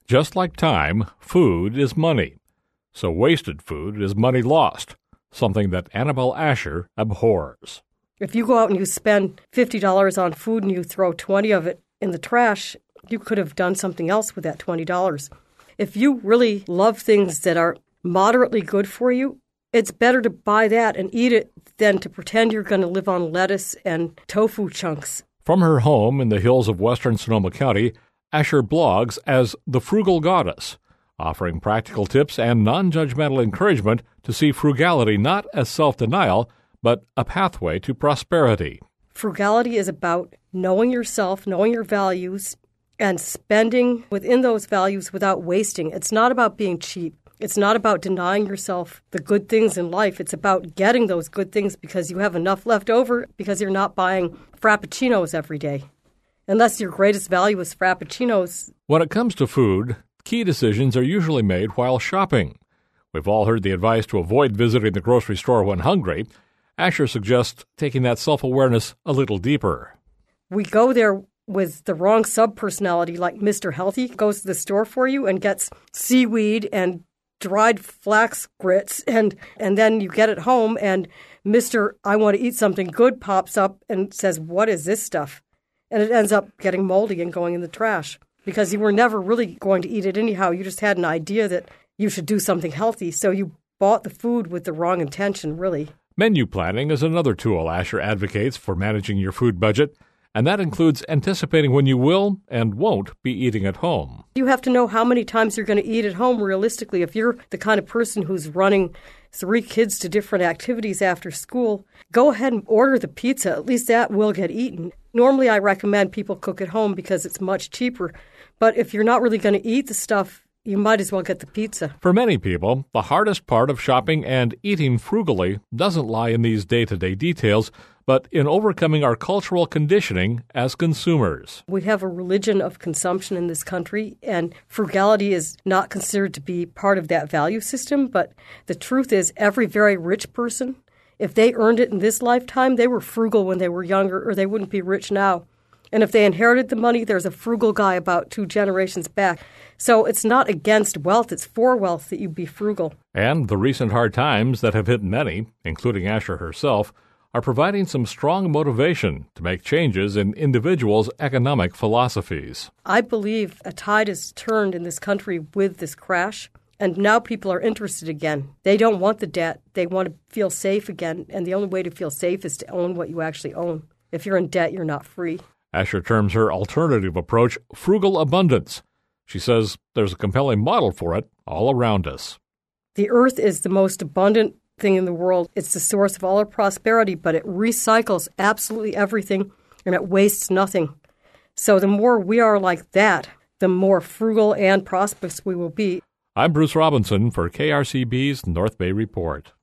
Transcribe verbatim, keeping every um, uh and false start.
Just like time, food is money. So wasted food is money lost, something that Annabelle Asher abhors. If you go out and you spend fifty dollars on food and you throw twenty of it in the trash, you could have done something else with that twenty dollars. If you really love things that are moderately good for you, it's better to buy that and eat it than to pretend you're going to live on lettuce and tofu chunks. From her home in the hills of western Sonoma County, Asher blogs as The Frugal Goddess, offering practical tips and non-judgmental encouragement to see frugality not as self-denial, but a pathway to prosperity. Frugality is about knowing yourself, knowing your values, and spending within those values without wasting. It's not about being cheap. It's not about denying yourself the good things in life. It's about getting those good things because you have enough left over because you're not buying Frappuccinos every day. Unless your greatest value is Frappuccinos. When it comes to food, key decisions are usually made while shopping. We've all heard the advice to avoid visiting the grocery store when hungry. Asher suggests taking that self-awareness a little deeper. We go there with the wrong sub-personality, like Mister Healthy goes to the store for you and gets seaweed and dried flax grits, and, and then you get it home and Mister I want to eat something good pops up and says, what is this stuff? And it ends up getting moldy and going in the trash because you were never really going to eat it anyhow. You just had an idea that you should do something healthy, so you bought the food with the wrong intention, really. Menu planning is another tool Asher advocates for managing your food budget, and that includes anticipating when you will and won't be eating at home. You have to know how many times you're going to eat at home realistically. If you're the kind of person who's running three kids to different activities after school, go ahead and order the pizza. At least that will get eaten. Normally, I recommend people cook at home because it's much cheaper. But if you're not really going to eat the stuff, you might as well get the pizza. For many people, the hardest part of shopping and eating frugally doesn't lie in these day-to-day details, but in overcoming our cultural conditioning as consumers. We have a religion of consumption in this country, and frugality is not considered to be part of that value system. But the truth is, every very rich person, if they earned it in this lifetime, they were frugal when they were younger, or they wouldn't be rich now. And if they inherited the money, there's a frugal guy about two generations back. So it's not against wealth, it's for wealth that you be frugal. And the recent hard times that have hit many, including Asher herself, are providing some strong motivation to make changes in individuals' economic philosophies. I believe a tide has turned in this country with this crash, and now people are interested again. They don't want the debt. They want to feel safe again, and the only way to feel safe is to own what you actually own. If you're in debt, you're not free. Asher terms her alternative approach frugal abundance. She says there's a compelling model for it all around us. The earth is the most abundant thing in the world. It's the source of all our prosperity, but it recycles absolutely everything, and it wastes nothing. So the more we are like that, the more frugal and prosperous we will be. I'm Bruce Robinson for K R C B's North Bay Report.